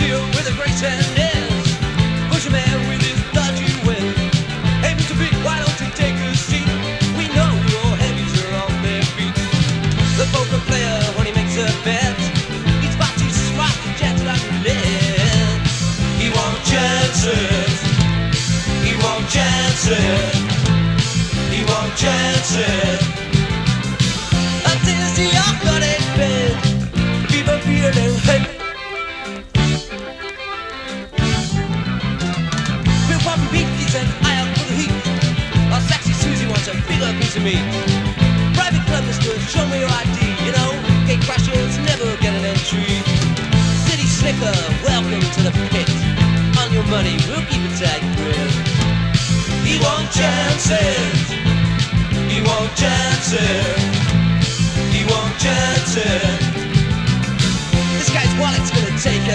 seal with a great hand is. Push a man with his dodgy will. Hey, Mr. Big, why don't you take a seat? We know your heavies are on their feet. The poker player, when he makes a bet, he's far too smart to chance it on roulette. He won't chance it. He won't chance it. He won't chance it. Until the awkward in bed, people feeling hate. We're popping beaties and eye out for the heat. Our sexy Susie wants a bigger piece of meat. Private club mister, show me your ID. You know, gate crashers never get an entry. City slicker, welcome to the pit. On your money, we'll keep it tight grip. He won't chance it. He won't chance it. He won't chance it. This guy's wallet's gonna take